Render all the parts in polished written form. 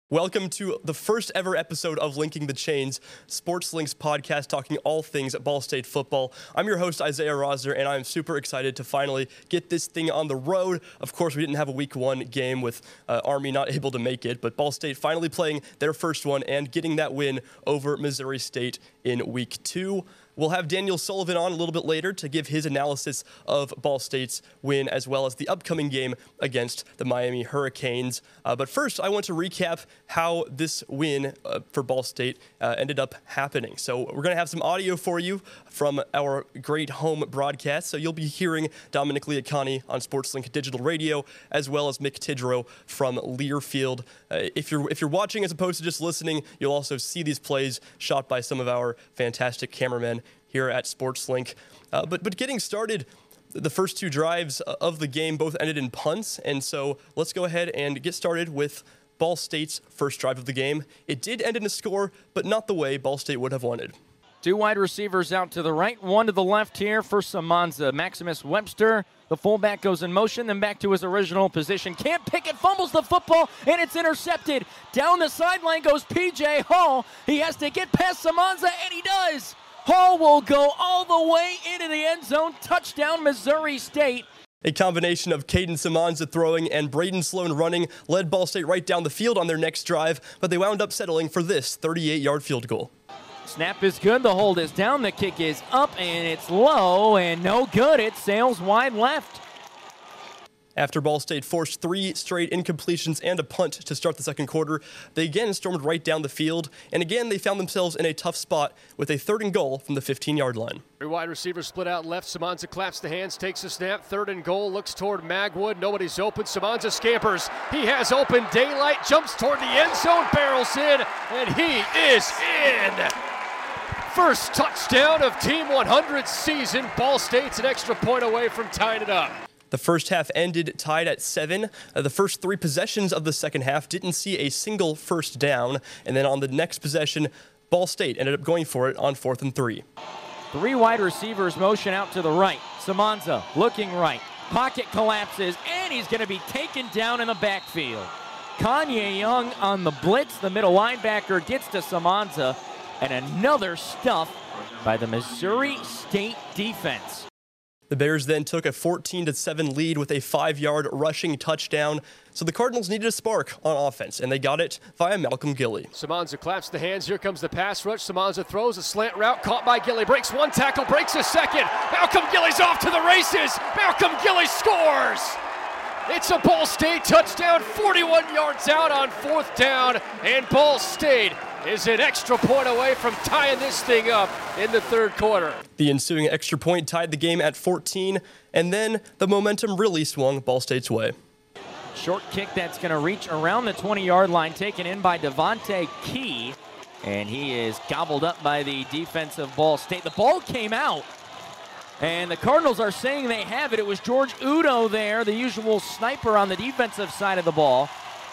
Welcome to the first ever episode of Linking the Chains, Sports Links podcast talking all things Ball State football. I'm your host, Isaiah Rosner, and I'm super excited to finally get this thing on the road. Of course, we didn't have a week one game with Army not able to make it, but Ball State finally playing their first one and getting that win over Missouri State in week two. We'll have Daniel Sullivan on a little bit later to give his analysis of Ball State's win as well as the upcoming game against the Miami Hurricanes. But first, I want to recap how this win for Ball State ended up happening. So we're going to have some audio for you from our great home broadcast. So you'll be hearing Dominic Liacani on SportsLink Digital Radio, as well as Mick Tidrow from Learfield. If you're watching as opposed to just listening, you'll also see these plays shot by some of our fantastic cameramen here at SportsLink. But getting started, the first two drives of the game both ended in punts, and so let's go ahead and get started with Ball State's first drive of the game. It did end in a score, but not the way Ball State would have wanted. Two wide receivers out to the right, one to the left here for Samanza. Maximus Webster, the fullback, goes in motion, then back to his original position. Can't pick it, fumbles the football, and it's intercepted. Down the sideline goes P.J. Hall. He has to get past Samanza, and he does. Hall will go all the way into the end zone. Touchdown, Missouri State. A combination of Caden Samanza throwing and Braden Sloan running led Ball State right down the field on their next drive, but they wound up settling for this 38-yard field goal. Snap is good, the hold is down, the kick is up, and it's low, and no good. It sails wide left. After Ball State forced three straight incompletions and a punt to start the second quarter, they again stormed right down the field, and again they found themselves in a tough spot with a third and goal from the 15-yard line. Three wide receivers split out left. Samanza claps the hands, takes a snap. Third and goal, looks toward Magwood. Nobody's open. Samanza scampers. He has open daylight, jumps toward the end zone, barrels in, and he is in. First touchdown of Team 100's season. Ball State's an extra point away from tying it up. The first half ended tied at 7. The first three possessions of the second half didn't see a single first down. And then on the next possession, Ball State ended up going for it on 4th and 3. Three wide receivers motion out to the right. Samanza looking right. Pocket collapses, and he's going to be taken down in the backfield. Kanye Young on the blitz. The middle linebacker gets to Samanza. And another stuff by the Missouri State defense. The Bears then took a 14-7 lead with a 5-yard rushing touchdown. So the Cardinals needed a spark on offense, and they got it via Malcolm Gilly. Samanza claps the hands. Here comes the pass rush. Samanza throws a slant route, caught by Gilly. Breaks one tackle, breaks a second. Malcolm Gilly's off to the races. Malcolm Gilly scores. It's a Ball State touchdown, 41 yards out on 4th down, and Ball State is an extra point away from tying this thing up in the third quarter. The ensuing extra point tied the game at 14, and then the momentum really swung Ball State's way. Short kick that's going to reach around the 20-yard line, taken in by Devontae Key, and he is gobbled up by the defense of Ball State. The ball came out, and the Cardinals are saying they have it. It was George Udo there, the usual sniper on the defensive side of the ball.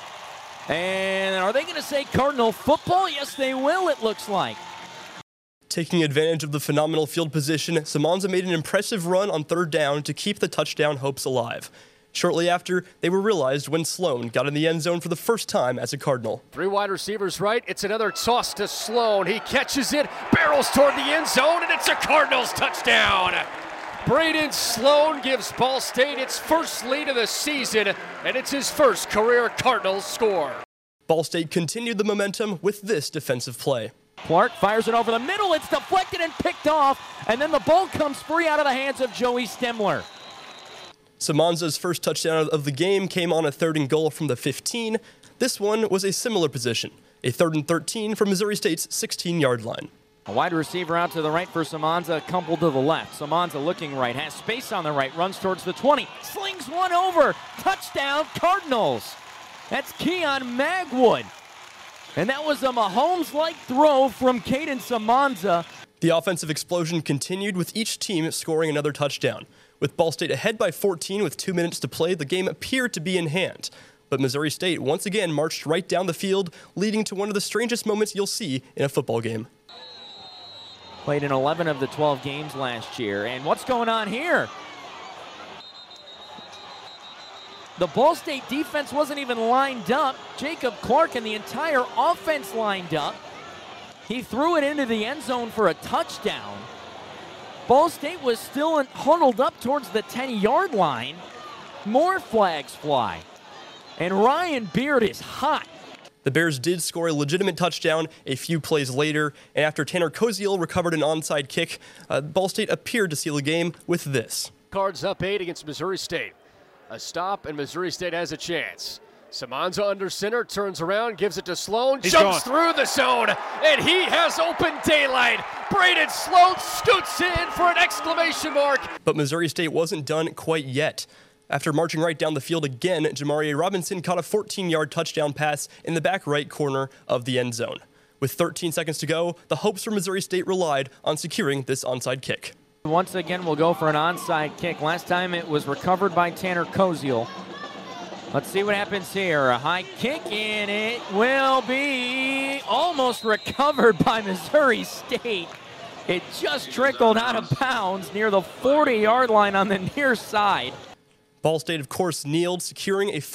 And are they going to say Cardinal football? Yes, they will, it looks like. Taking advantage of the phenomenal field position, Samanza made an impressive run on 3rd down to keep the touchdown hopes alive. Shortly after, they were realized when Sloan got in the end zone for the first time as a Cardinal. Three wide receivers right. It's another toss to Sloan. He catches it, barrels toward the end zone, and it's a Cardinals touchdown. Braden Sloan gives Ball State its first lead of the season, and it's his first career Cardinals score. Ball State continued the momentum with this defensive play. Clark fires it over the middle. It's deflected and picked off, and then the ball comes free out of the hands of Joey Stemler. Samanza's first touchdown of the game came on a 3rd and goal from the 15. This one was a similar position, a 3rd and 13 from Missouri State's 16-yard line. A wide receiver out to the right for Samanza, Kumple to the left. Samanza looking right, has space on the right, runs towards the 20, slings one over, touchdown Cardinals. That's Keon Magwood. And that was a Mahomes-like throw from Caden Samanza. The offensive explosion continued with each team scoring another touchdown. With Ball State ahead by 14 with 2 minutes to play, the game appeared to be in hand. But Missouri State once again marched right down the field, leading to one of the strangest moments you'll see in a football game. Played in 11 of the 12 games last year. And what's going on here? The Ball State defense wasn't even lined up. Jacob Clark and the entire offense lined up. He threw it into the end zone for a touchdown. Ball State was still huddled up towards the 10-yard line. More flags fly. And Ryan Beard is hot. The Bears did score a legitimate touchdown a few plays later, and after Tanner Koziel recovered an onside kick, Ball State appeared to seal the game with this. Cards up 8 against Missouri State. A stop, and Missouri State has a chance. Samanza under center, turns around, gives it to Sloan, jumps through the zone, and he has open daylight. Braden Sloan scoots in for an exclamation mark. But Missouri State wasn't done quite yet. After marching right down the field again, Jamaria Robinson caught a 14-yard touchdown pass in the back right corner of the end zone. With 13 seconds to go, the hopes for Missouri State relied on securing this onside kick. Once again, we'll go for an onside kick. Last time it was recovered by Tanner Koziel. Let's see what happens here. A high kick, and it will be almost recovered by Missouri State. It just trickled out of bounds near the 40-yard line on the near side. Ball State, of course, kneeled, securing a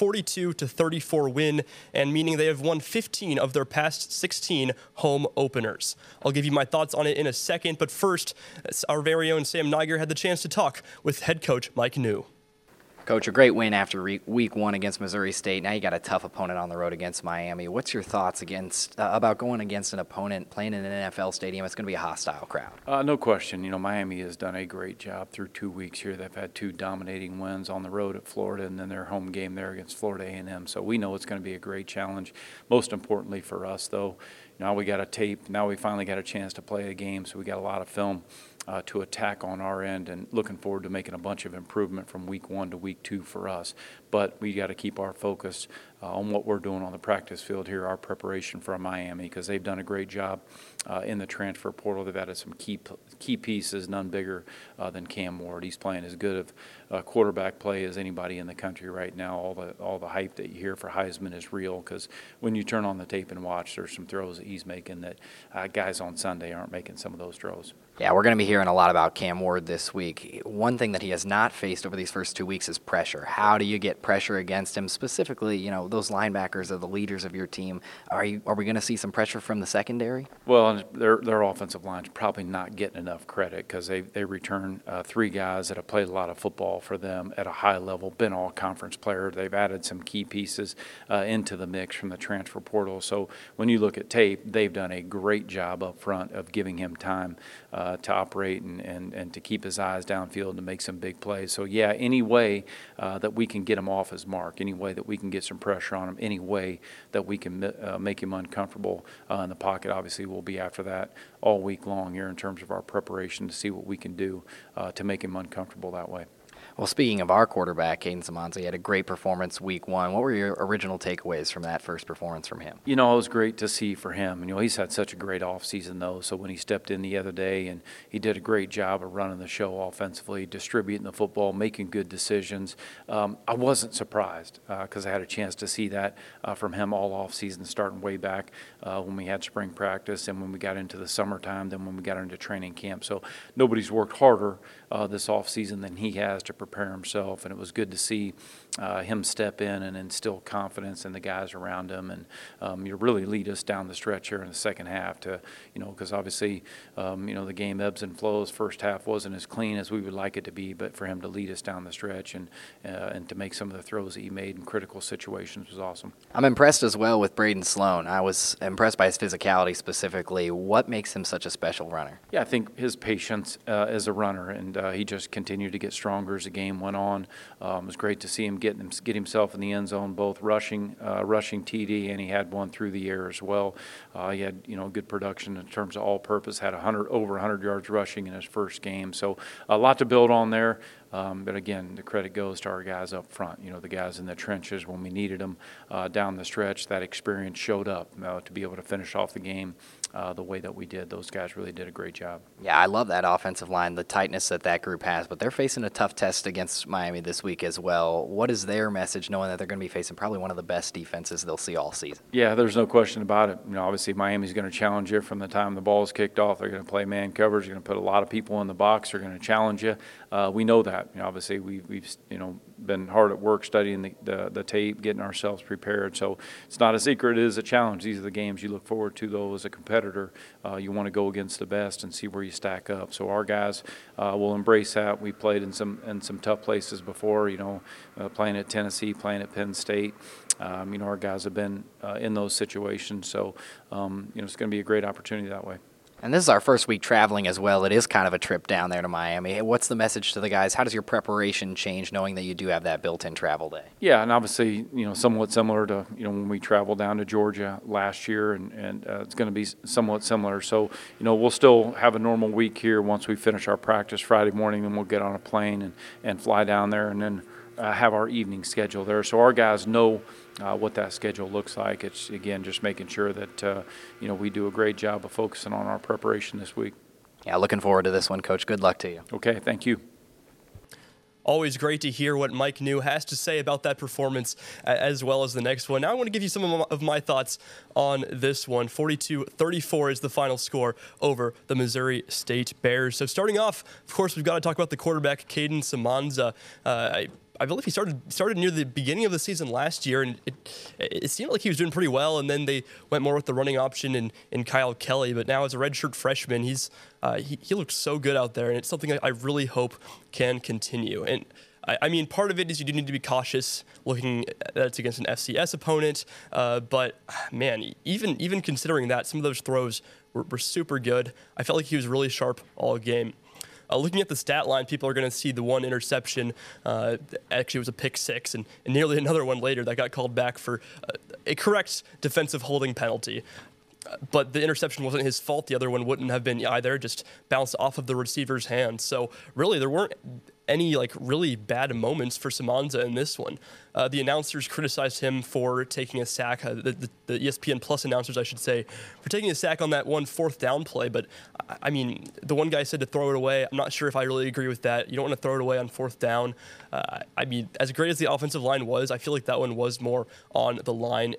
42-34 win, and meaning they have won 15 of their past 16 home openers. I'll give you my thoughts on it in a second, but first, our very own Sam Niger had the chance to talk with head coach Mike New. Coach, a great win after week one against Missouri State. Now you got a tough opponent on the road against Miami. What's your thoughts about going against an opponent playing in an NFL stadium? It's going to be a hostile crowd. No question. You know, Miami has done a great job through 2 weeks here. They've had 2 dominating wins on the road at Florida and then their home game there against Florida A&M. So we know it's going to be a great challenge. Most importantly for us, though, now we got a tape. Now we finally got a chance to play a game, so we got a lot of film to attack on our end, and looking forward to making a bunch of improvement from week 1 to week 2 for us. But we got to keep our focus on what we're doing on the practice field here, our preparation for Miami, because they've done a great job in the transfer portal. They've added some key pieces, none bigger than Cam Ward. He's playing as good of quarterback play as anybody in the country right now. All the hype that you hear for Heisman is real, because when you turn on the tape and watch, there's some throws that he's making that guys on Sunday aren't making some of those throws. Yeah, we're going to be hearing a lot about Cam Ward this week. One thing that he has not faced over these first 2 weeks is pressure. How do you get pressure against him? Specifically, you know, those linebackers are the leaders of your team. Are we going to see some pressure from the secondary? Well, their offensive line's probably not getting enough credit, because they return 3 guys that have played a lot of football for them at a high level, been all conference player. They've added some key pieces into the mix from the transfer portal. So when you look at tape, they've done a great job up front of giving him time to operate and to keep his eyes downfield and to make some big plays. So, yeah, any way that we can get him off his mark, any way that we can get some pressure on him, any way that we can make him uncomfortable in the pocket, obviously we'll be after that all week long here in terms of our preparation to see what we can do to make him uncomfortable that way. Well, speaking of our quarterback, Caden Samanza, he had a great performance week 1. What were your original takeaways from that first performance from him? You know, it was great to see for him. You know, he's had such a great offseason, though. So when he stepped in the other day, and he did a great job of running the show offensively, distributing the football, making good decisions. I wasn't surprised because I had a chance to see that from him all offseason, starting way back when we had spring practice and when we got into the summertime, then when we got into training camp. So nobody's worked harder this offseason than he has to prepare himself, and it was good to see him step in and instill confidence in the guys around him, and you really lead us down the stretch here in the second half to, you know, because obviously, you know, the game ebbs and flows. First half wasn't as clean as we would like it to be, but for him to lead us down the stretch and to make some of the throws that he made in critical situations was awesome. I'm impressed as well with Braden Sloan. I was impressed by his physicality specifically. What makes him such a special runner? Yeah, I think his patience as a runner, and he just continued to get stronger as the game went on. It was great to see him get himself in the end zone, both rushing TD, and he had one through the air as well. He had, you know, good production in terms of all-purpose. Had over 100 yards rushing in his first game, so a lot to build on there. But again, the credit goes to our guys up front, you know, the guys in the trenches when we needed them down the stretch. That experience showed up to be able to finish off the game the way that we did. Those guys really did a great job. Yeah, I love that offensive line, the tightness that group has, but they're facing a tough test against Miami this week as well. What is their message, knowing that they're going to be facing probably one of the best defenses they'll see all season? Yeah, there's no question about it. You know, obviously Miami's going to challenge you from the time the ball is kicked off. They're going to play man coverage. They're going to put a lot of people in the box. They're going to challenge you. We know that. that. Obviously, we've been hard at work studying the tape, getting ourselves prepared. So it's not a secret; it is a challenge. These are the games you look forward to, though, as a competitor. You want to go against the best and see where you stack up. So our guys will embrace that. We played in some tough places before. Playing at Tennessee, playing at Penn State. Our guys have been in those situations. So it's going to be a great opportunity that way. And this is our first week traveling as well. It is kind of a trip down there to Miami. What's the message to the guys? How does your preparation change knowing that you do have that built-in travel day? Yeah, and obviously, somewhat similar to, when we traveled down to Georgia last year, and it's going to be somewhat similar. So, we'll still have a normal week here once we finish our practice Friday morning, and we'll get on a plane and fly down there and then have our evening schedule there. So our guys know what that schedule looks like. It's, again, just making sure that, we do a great job of focusing on our preparation this week. Yeah, looking forward to this one, Coach. Good luck to you. Okay, thank you. Always great to hear what Mike New has to say about that performance as well as the next one. Now I want to give you some of my thoughts on this one. 42-34 is the final score over the Missouri State Bears. So starting off, of course, we've got to talk about the quarterback, Caden Samanza. I believe he started near the beginning of the season last year, and it seemed like he was doing pretty well, and then they went more with the running option in Kyle Kelly. But now as a redshirt freshman, he looks so good out there, and it's something I really hope can continue. And I mean, part of it is you do need to be cautious looking that it's against an FCS opponent. But man, even considering that, some of those throws were super good. I felt like he was really sharp all game. Looking at the stat line, people are going to see the one interception. Actually, it was a pick six, and nearly another one later that got called back for a correct defensive holding penalty. But the interception wasn't his fault. The other one wouldn't have been either, just bounced off of the receiver's hand. So really, there weren't any really bad moments for Samanza in this one. The announcers criticized him for taking a sack, the ESPN Plus announcers, I should say, for taking a sack on that one fourth down play. But, I mean, the one guy said to throw it away. I'm not sure if I really agree with that. You don't want to throw it away on fourth down. I mean, as great as the offensive line was, I feel like that one was more on the line.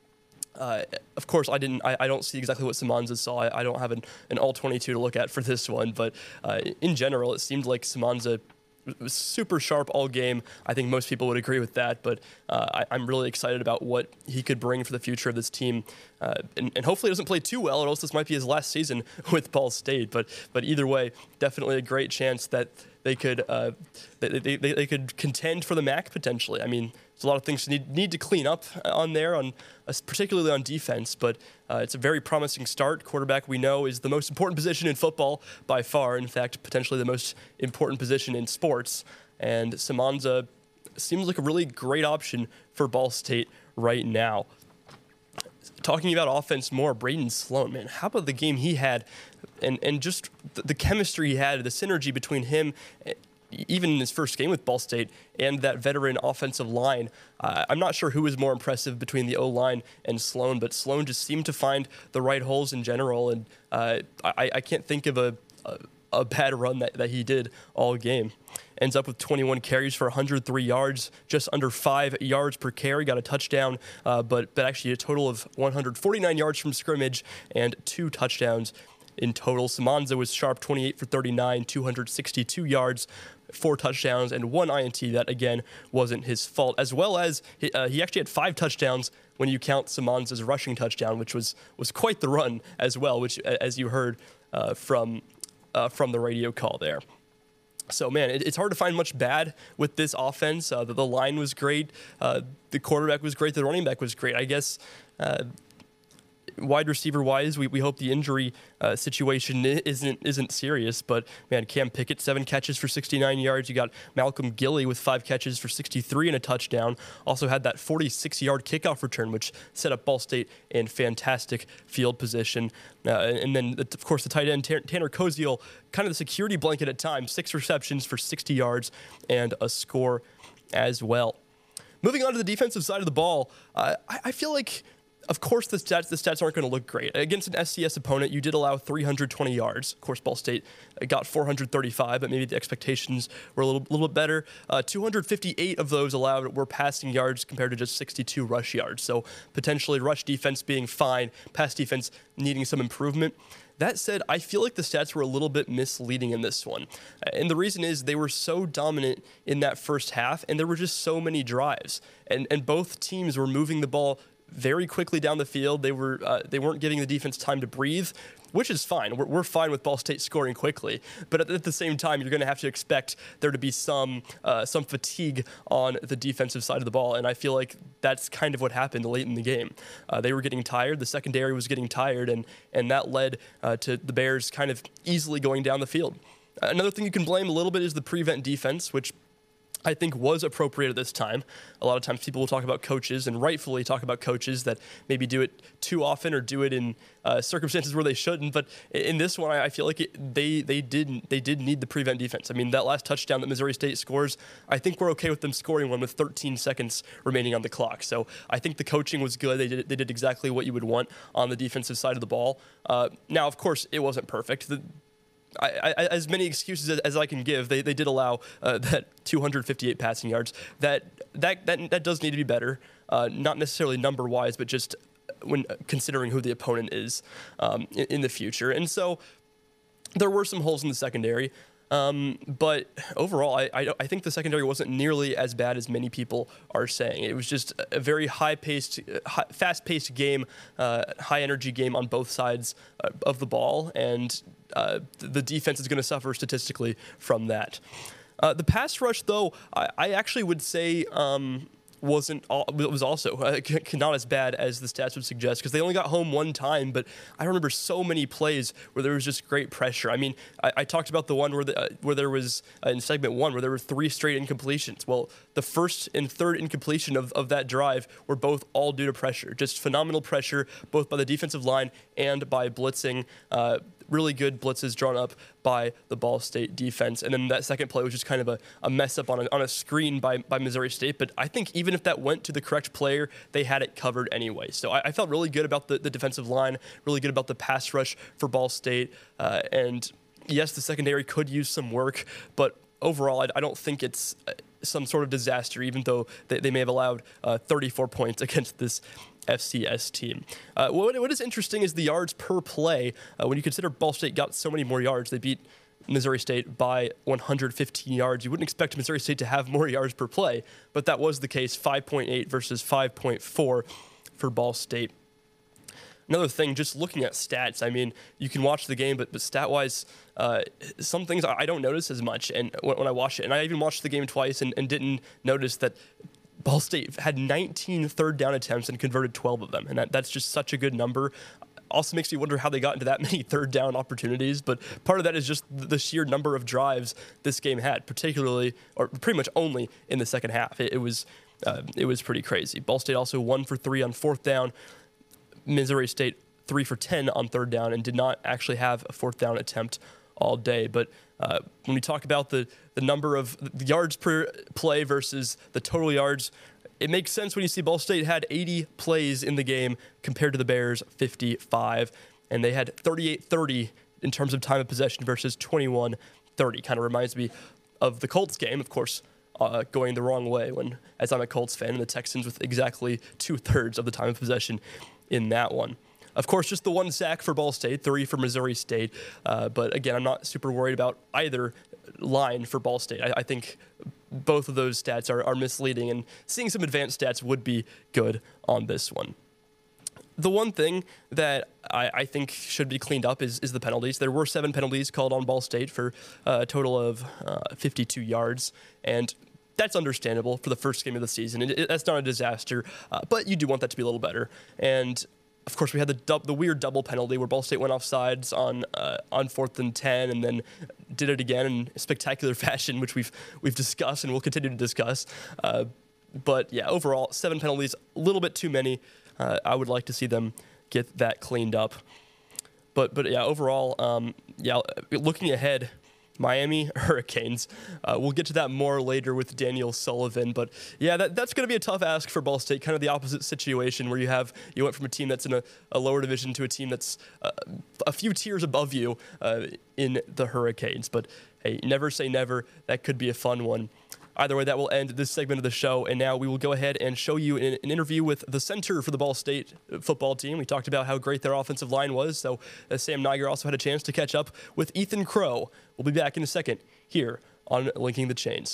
Of course, I don't see exactly what Samanza saw. I don't have an all-22 to look at for this one. But in general, it seemed like Samanza was super sharp all game. I think most people would agree with that, but I'm really excited about what he could bring for the future of this team. And hopefully he doesn't play too well, or else this might be his last season with Ball State. But either way, definitely a great chance that they could they could contend for the MAC potentially. I mean, there's a lot of things to need to clean up on there, particularly on defense, but it's a very promising start. Quarterback, we know, is the most important position in football by far. In fact, potentially the most important position in sports. And Samanza seems like a really great option for Ball State right now. Talking about offense more, Braden Sloan, man, how about the game he had and just the chemistry he had, the synergy between him, even in his first game with Ball State, and that veteran offensive line. I'm not sure who was more impressive between the O-line and Sloan, but Sloan just seemed to find the right holes in general, and I can't think of a bad run that he did all game. Ends up with 21 carries for 103 yards, just under 5 yards per carry, got a touchdown, but actually a total of 149 yards from scrimmage and 2 touchdowns in total. Samanza was sharp, 28 for 39, 262 yards, 4 touchdowns, and 1 INT. That, again, wasn't his fault. As well as he actually had 5 touchdowns when you count Samanza's rushing touchdown, which was quite the run as well, which, as you heard from the radio call there. So, man, it's hard to find much bad with this offense. The line was great. The quarterback was great. The running back was great. I guess wide receiver-wise, we hope the injury situation isn't serious. But, man, Cam Pickett, 7 catches for 69 yards. You got Malcolm Gilley with 5 catches for 63 and a touchdown. Also had that 46-yard kickoff return, which set up Ball State in fantastic field position. And then, of course, the tight end, Tanner Koziel, kind of the security blanket at times, 6 receptions for 60 yards and a score as well. Moving on to the defensive side of the ball, I feel like Of course, the stats aren't going to look great. Against an FCS opponent, you did allow 320 yards. Of course, Ball State got 435, but maybe the expectations were a little bit better. 258 of those allowed were passing yards compared to just 62 rush yards. So potentially rush defense being fine, pass defense needing some improvement. That said, I feel like the stats were a little bit misleading in this one. And the reason is they were so dominant in that first half, and there were just so many drives. And both teams were moving the ball very quickly down the field. They weren't giving the defense time to breathe, which is fine. We're fine with Ball State scoring quickly, but at the same time, you're going to have to expect there to be some fatigue on the defensive side of the ball, and I feel like that's kind of what happened late in the game. They were getting tired. The secondary was getting tired, and that led to the Bears kind of easily going down the field. Another thing you can blame a little bit is the prevent defense, which I think was appropriate at this time. A lot of times people will talk about coaches, and rightfully talk about coaches that maybe do it too often or do it in circumstances where they shouldn't. But in this one, I feel like they did need the prevent defense. I mean, that last touchdown that Missouri State scores, I think we're okay with them scoring one with 13 seconds remaining on the clock. So I think the coaching was good. They did exactly what you would want on the defensive side of the ball. Now, of course, it wasn't perfect. As many excuses as I can give, they did allow that 258 passing yards. That does need to be better, not necessarily number-wise, but just when considering who the opponent is in the future. And so there were some holes in the secondary. But overall, I think the secondary wasn't nearly as bad as many people are saying. It was just a very high-paced, fast-paced game, high-energy game on both sides of the ball, and the defense is going to suffer statistically from that. The pass rush, though, I actually would say was also not as bad as the stats would suggest, because they only got home one time, but I remember so many plays where there was just great pressure. I mean, I talked about the one where there was, in segment one, where there were 3 straight incompletions. Well, the first and third incompletion of that drive were both all due to pressure. Just phenomenal pressure, both by the defensive line and by blitzing. Really good blitzes drawn up by the Ball State defense. And then that second play was just kind of a mess up on a screen by Missouri State. But I think even if that went to the correct player, they had it covered anyway. So I felt really good about the defensive line, really good about the pass rush for Ball State. And yes, the secondary could use some work, but overall, I don't think it's some sort of disaster, even though they may have allowed 34 points against this FCS team. What is interesting is the yards per play. When you consider Ball State got so many more yards, they beat Missouri State by 115 yards. You wouldn't expect Missouri State to have more yards per play, but that was the case, 5.8 versus 5.4 for Ball State. Another thing, just looking at stats, I mean, you can watch the game, but stat-wise, some things I don't notice as much and when I watch it. And I even watched the game twice and didn't notice that Ball State had 19 third down attempts and converted 12 of them. And that's just such a good number. Also makes me wonder how they got into that many third down opportunities. But part of that is just the sheer number of drives this game had, particularly, or pretty much only in the second half. It was pretty crazy. Ball State also 1 for 3 on fourth down. Missouri State 3 for 10 on third down and did not actually have a fourth down attempt all day. But when we talk about the number of the yards per play versus the total yards, it makes sense when you see Ball State had 80 plays in the game compared to the Bears 55, and they had 38-30 in terms of time of possession versus 21-30. Kind of reminds me of the Colts game, of course, going the wrong way as I'm a Colts fan, and the Texans with exactly 2/3 of the time of possession in that one. Of course, just the 1 sack for Ball State, 3 for Missouri State. But again, I'm not super worried about either line for Ball State. I think both of those stats are misleading, and seeing some advanced stats would be good on this one. The one thing that I think should be cleaned up is the penalties. There were 7 penalties called on Ball State for a total of 52 yards, and that's understandable for the first game of the season. That's not a disaster, but you do want that to be a little better. And of course, we had the weird double penalty where Ball State went off sides on 4th and 10, and then did it again in spectacular fashion, which we've discussed and we'll continue to discuss. But yeah, overall, 7 penalties, a little bit too many. I would like to see them get that cleaned up. But yeah, overall, looking ahead Miami Hurricanes. We'll get to that more later with Daniel Sullivan. But yeah, that's going to be a tough ask for Ball State, kind of the opposite situation where you went from a team that's in a lower division to a team that's a few tiers above you in the Hurricanes. But hey, never say never. That could be a fun one. Either way, that will end this segment of the show, and now we will go ahead and show you an interview with the center for the Ball State football team. We talked about how great their offensive line was, so Sam Niger also had a chance to catch up with Ethan Crow. We'll be back in a second here on Linking the Chains.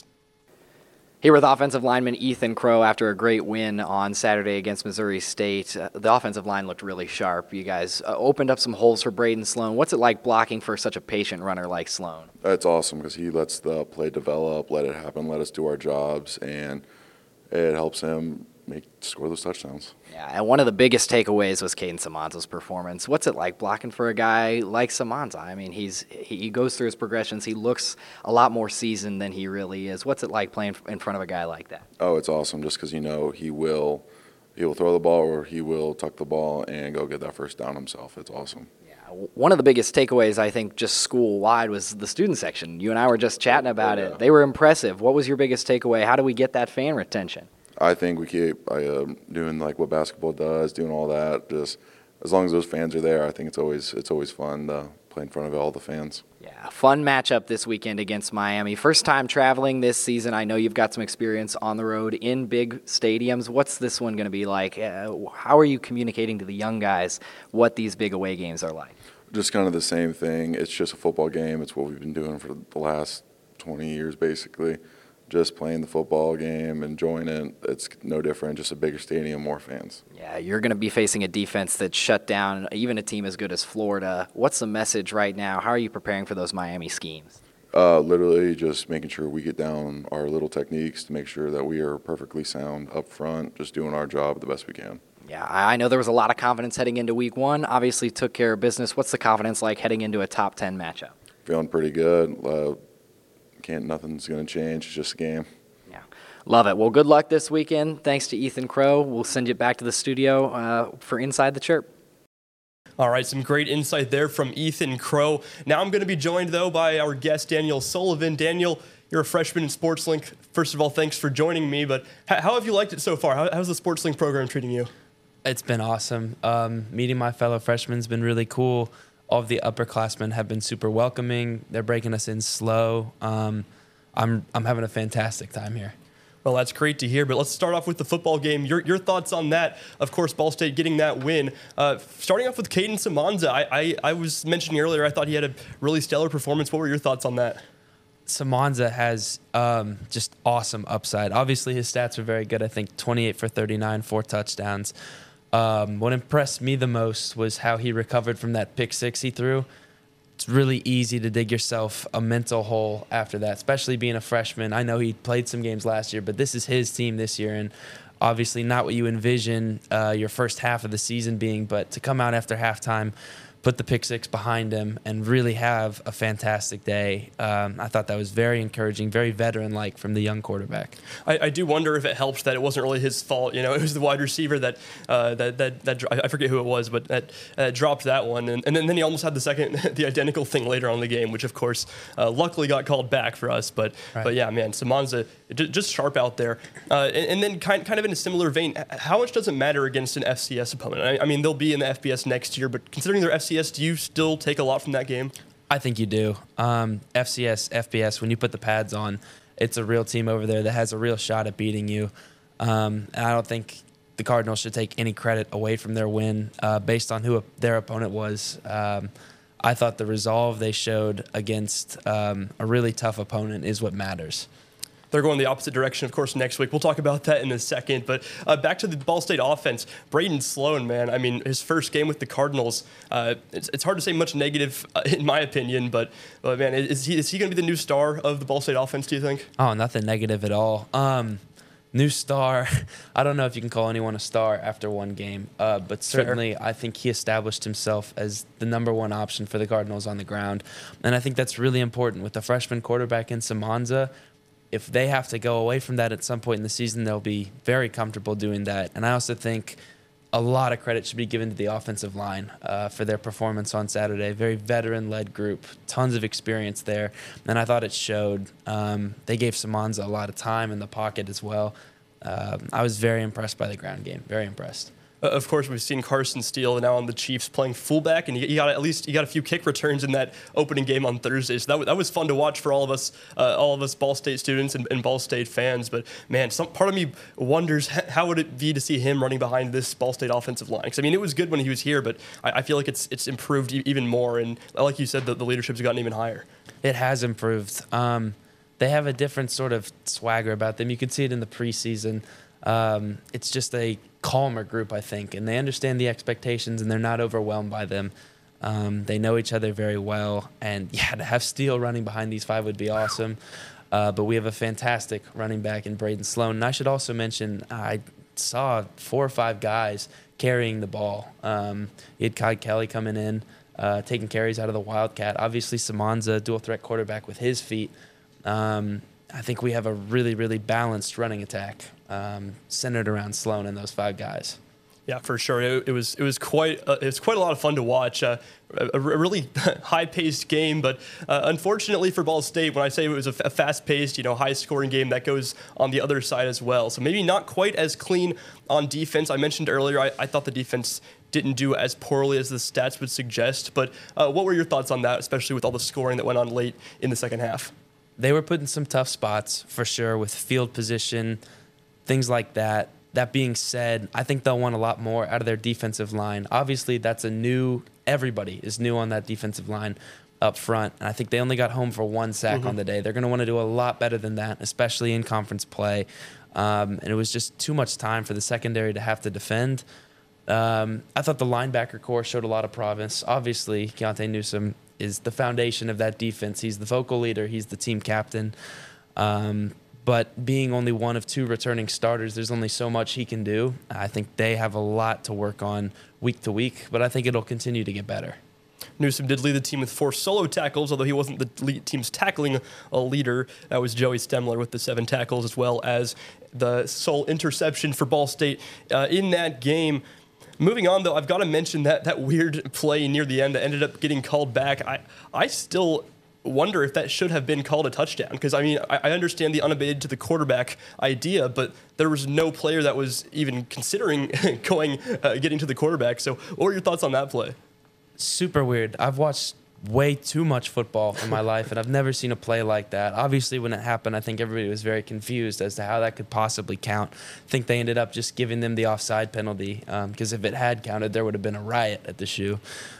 Here with offensive lineman Ethan Crow after a great win on Saturday against Missouri State. The offensive line looked really sharp. You guys opened up some holes for Braden Sloan. What's it like blocking for such a patient runner like Sloan? It's awesome because he lets the play develop, let it happen, let us do our jobs, and it helps him score those touchdowns. Yeah, and one of the biggest takeaways was Caden Samanza's performance. What's it like blocking for a guy like Samanza? I mean, he goes through his progressions. He looks a lot more seasoned than he really is. What's it like playing in front of a guy like that? Oh, it's awesome just because he will throw the ball or he will tuck the ball and go get that first down himself. It's awesome. One of the biggest takeaways, I think, just school-wide was the student section. You and I were just chatting about it. They were impressive. What was your biggest takeaway? How do we get that fan retention? I think we keep doing like what basketball does, doing all that. Just as long as those fans are there, I think it's always fun to play in front of all the fans. Yeah, fun matchup this weekend against Miami. First time traveling this season. I know you've got some experience on the road in big stadiums. What's this one going to be like? How are you communicating to the young guys what these big away games are like? Just kind of the same thing. It's just a football game. It's what we've been doing for the last 20 years, basically. Just playing the football game, enjoying it. It's no different, just a bigger stadium, more fans. Yeah, you're going to be facing a defense that shut down even a team as good as Florida. What's the message right now? How are you preparing for those Miami schemes? Literally just making sure we get down our little techniques to make sure that we are perfectly sound up front, just doing our job the best we can. Yeah, I know there was a lot of confidence heading into week one. Obviously took care of business. What's the confidence like heading into a top 10 matchup? Feeling pretty good. Nothing's going to change. It's just a game. Yeah, love it. Well, good luck this weekend. Thanks to Ethan Crow. We'll send you back to the studio for Inside the Chirp. All right, some great insight there from Ethan Crow. Now I'm going to be joined, though, by our guest, Daniel Sullivan. Daniel, you're a freshman in SportsLink. First of all, thanks for joining me, but how have you liked it so far? How's the SportsLink program treating you? It's been awesome. Meeting my fellow freshmen has been really cool. All of the upperclassmen have been super welcoming. They're breaking us in slow. I'm having a fantastic time here. Well, that's great to hear, but let's start off with the football game. Your thoughts on that? Of course, Ball State getting that win. Starting off with Caden Samanza, I was mentioning earlier, I thought he had a really stellar performance. What were your thoughts on that? Samanza has just awesome upside. Obviously, his stats are very good. I think 28 for 39, 4 touchdowns. What impressed me the most was how he recovered from that pick six he threw. It's really easy to dig yourself a mental hole after that, especially being a freshman. I know he played some games last year, but this is his team this year, and obviously not what you envision your first half of the season being, but to come out after halftime, put the pick six behind him, and really have a fantastic day. I thought that was very encouraging, very veteran-like from the young quarterback. I do wonder if it helps that it wasn't really his fault. You know, it was the wide receiver that I forget who it was, but that dropped that one, and then he almost had the identical thing later on in the game, which of course luckily got called back for us. But yeah, man, Samanza just sharp out there, and then kind of in a similar vein, how much does it matter against an FCS opponent? I mean, they'll be in the FBS next year, but considering their FCS, do you still take a lot from that game? I think you do. FCS, FBS, when you put the pads on, it's a real team over there that has a real shot at beating you. And I don't think the Cardinals should take any credit away from their win based on who their opponent was. I thought the resolve they showed against a really tough opponent is what matters. They're going the opposite direction, of course, next week. We'll talk about that in a second. But back to the Ball State offense. Braden Sloan, man, I mean, his first game with the Cardinals, it's hard to say much negative in my opinion, but man, is he going to be the new star of the Ball State offense, do you think? Oh, nothing negative at all. New star, I don't know if you can call anyone a star after one game, but certainly I think he established himself as the number one option for the Cardinals on the ground. And I think that's really important with the freshman quarterback in Samanza. If they have to go away from that at some point in the season, they'll be very comfortable doing that. And I also think a lot of credit should be given to the offensive line for their performance on Saturday. Very veteran-led group, tons of experience there, and I thought it showed. They gave Samanza a lot of time in the pocket as well. I was very impressed by the ground game, very impressed. Of course, we've seen Carson Steele now on the Chiefs playing fullback, and he got a few kick returns in that opening game on Thursday. So that was fun to watch for all of us Ball State students and Ball State fans. But man, some part of me wonders how would it be to see him running behind this Ball State offensive line? Because I mean, it was good when he was here, but I feel like it's improved even more. And like you said, the leadership's gotten even higher. It has improved. They have a different sort of swagger about them. You can see it in the preseason. It's just a calmer group, I think, and they understand the expectations and they're not overwhelmed by them. They know each other very well, and yeah, to have Steele running behind these five would be awesome. But we have a fantastic running back in Braden Sloan. And I should also mention, I saw 4 or 5 guys carrying the ball. You had Kai Kelly coming in, taking carries out of the Wildcat. Obviously, Samanza, dual threat quarterback with his feet. I think we have a really, really balanced running attack centered around Sloan and those 5 guys. Yeah, for sure. It was quite a lot of fun to watch. A really high-paced game, but unfortunately for Ball State, when I say it was a fast-paced, high-scoring game, that goes on the other side as well. So maybe not quite as clean on defense. I mentioned earlier I thought the defense didn't do as poorly as the stats would suggest. But what were your thoughts on that, especially with all the scoring that went on late in the second half? They were put in some tough spots for sure with field position, things like that. That being said, I think they'll want a lot more out of their defensive line. Obviously, everybody is new on that defensive line up front. And I think they only got home for 1 sack on the day. They're going to want to do a lot better than that, especially in conference play. And it was just too much time for the secondary to have to defend. I thought the linebacker core showed a lot of promise. Obviously, Keontae Newsome is the foundation of that defense. He's the vocal leader. He's the team captain. But being only one of 2 returning starters, there's only so much he can do. I think they have a lot to work on week to week, but I think it'll continue to get better. Newsome did lead the team with 4 solo tackles, although he wasn't the team's tackling leader. That was Joey Stemler with the 7 tackles, as well as the sole interception for Ball State in that game. Moving on, though, I've got to mention that weird play near the end that ended up getting called back. I still wonder if that should have been called a touchdown, because I mean, I understand the unabated to the quarterback idea, but there was no player that was even considering getting to the quarterback. So what were your thoughts on that play? Super weird. I've watched way too much football in my life, and I've never seen a play like that. Obviously, when it happened, I think everybody was very confused as to how that could possibly count. I think they ended up just giving them the offside penalty, because if it had counted, there would have been a riot at the shoe.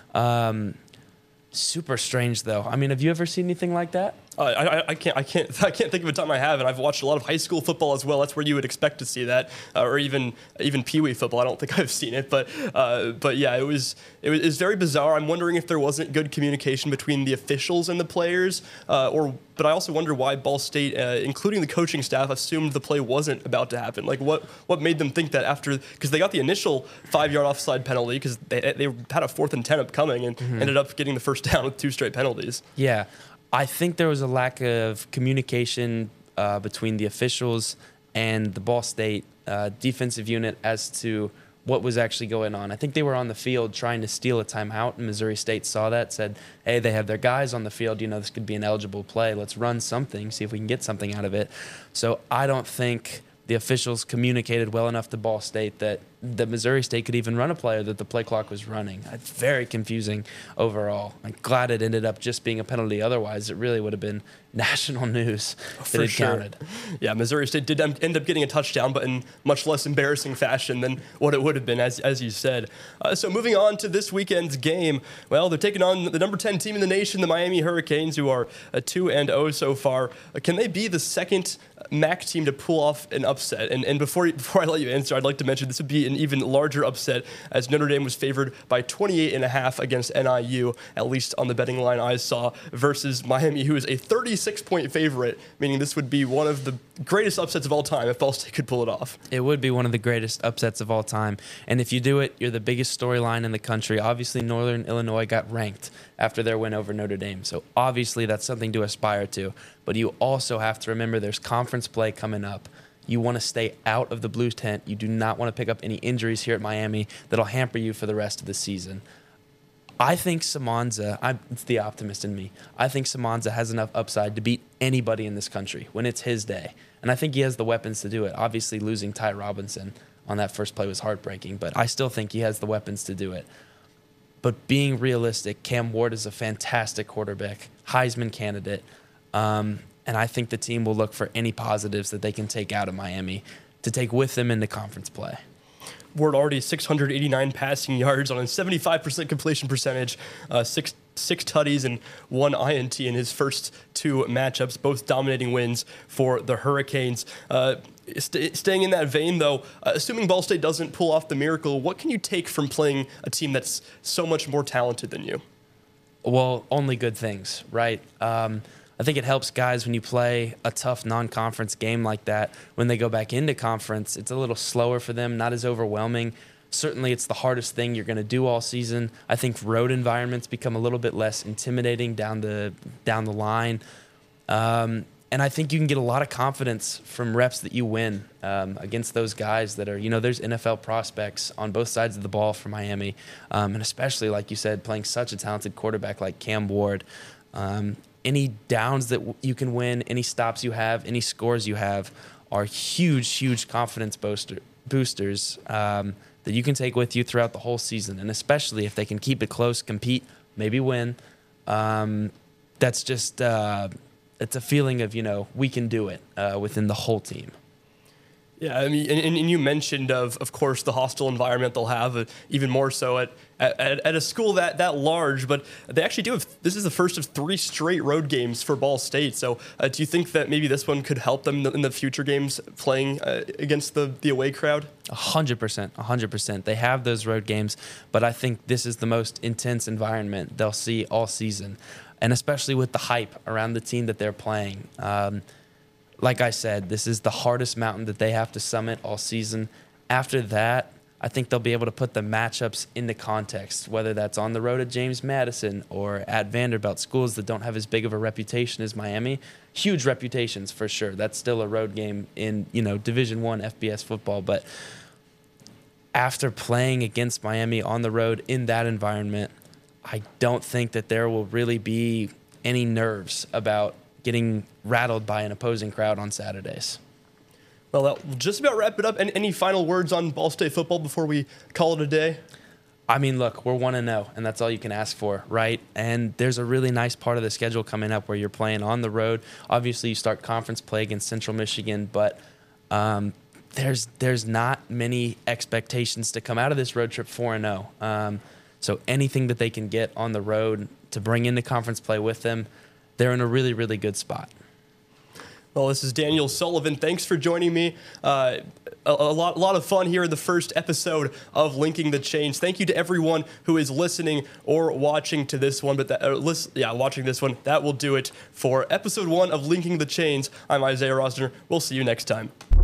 Super strange, though. I mean, have you ever seen anything like that? I can't think of a time I have, and I've watched a lot of high school football as well. That's where you would expect to see that, or even Pee Wee football. I don't think I've seen it, but yeah, it was very bizarre. I'm wondering if there wasn't good communication between the officials and the players, but I also wonder why Ball State, including the coaching staff, assumed the play wasn't about to happen. Like, what made them think that after, because they got the initial 5-yard offside penalty because they had a 4th and 10 upcoming and ended up getting the first down with 2 straight penalties. Yeah. I think there was a lack of communication between the officials and the Ball State defensive unit as to what was actually going on. I think they were on the field trying to steal a timeout, and Missouri State saw that, said, hey, they have their guys on the field. This could be an eligible play. Let's run something, see if we can get something out of it. So I don't think the officials communicated well enough to Ball State that Missouri State could even run a play or that the play clock was running. It's very confusing overall. I'm glad it ended up just being a penalty. Otherwise, it really would have been national news that it counted. Yeah, Missouri State did end up getting a touchdown, but in much less embarrassing fashion than what it would have been, as you said. So moving on to this weekend's game, well, they're taking on the number 10 team in the nation, the Miami Hurricanes, who are 2-0 so far. Can they be the second MAC team to pull off an upset? And before I let you answer, I'd like to mention this would be an even larger upset, as Notre Dame was favored by 28.5 against NIU, at least on the betting line I saw, versus Miami, who is a 36-point favorite, meaning this would be one of the greatest upsets of all time if Ball State could pull it off. It would be one of the greatest upsets of all time. And if you do it, you're the biggest storyline in the country. Obviously, Northern Illinois got ranked after their win over Notre Dame. So obviously that's something to aspire to. But you also have to remember there's conference play coming up. You want to stay out of the blue tent. You do not want to pick up any injuries here at Miami that'll hamper you for the rest of the season. I think Samanza, it's the optimist in me, I think Samanza has enough upside to beat anybody in this country when it's his day. And I think he has the weapons to do it. Obviously, losing Ty Robinson on that first play was heartbreaking, but I still think he has the weapons to do it. But being realistic, Cam Ward is a fantastic quarterback, Heisman candidate, and I think the team will look for any positives that they can take out of Miami to take with them into conference play. Ward already 689 passing yards on a 75% completion percentage, six tutties and 1 INT in his first 2 matchups, both dominating wins for the Hurricanes. Staying in that vein, though, assuming Ball State doesn't pull off the miracle, what can you take from playing a team that's so much more talented than you? Well, only good things, right? I think it helps guys when you play a tough non-conference game like that. When they go back into conference, it's a little slower for them, not as overwhelming. Certainly, it's the hardest thing you're going to do all season. I think road environments become a little bit less intimidating down the line. And I think you can get a lot of confidence from reps that you win against those guys that are, there's NFL prospects on both sides of the ball for Miami. And especially, like you said, playing such a talented quarterback like Cam Ward. Any downs that you can win, any stops you have, any scores you have are huge confidence boosters that you can take with you throughout the whole season. And especially if they can keep it close, compete, maybe win. That's just, it's a feeling of, we can do it within the whole team. Yeah, I mean, and you mentioned, of course, the hostile environment they'll have, even more so at a school that large. But they actually do have, this is the first of 3 straight road games for Ball State. So do you think that maybe this one could help them in the future games playing against the away crowd? 100%. They have those road games, but I think this is the most intense environment they'll see all season, and especially with the hype around the team that they're playing. Like I said, this is the hardest mountain that they have to summit all season. After that, I think they'll be able to put the matchups into context, whether that's on the road at James Madison or at Vanderbilt, schools that don't have as big of a reputation as Miami. Huge reputations for sure. That's still a road game in, Division I FBS football. But after playing against Miami on the road in that environment, I don't think that there will really be any nerves about getting rattled by an opposing crowd on Saturdays. Well, that will just about wrap it up. And any final words on Ball State football before we call it a day? I mean, look, we're 1-0, and that's all you can ask for, right? And there's a really nice part of the schedule coming up where you're playing on the road. Obviously, you start conference play against Central Michigan, but there's not many expectations to come out of this road trip 4-0. So anything that they can get on the road to bring into conference play with them, they're in a really, really good spot. Well, this is Daniel Sullivan. Thanks for joining me. A lot of fun here in the first episode of Linking the Chains. Thank you to everyone who is listening or watching to this one. Watching this one. That will do it for episode 1 of Linking the Chains. I'm Isaiah Rosner. We'll see you next time.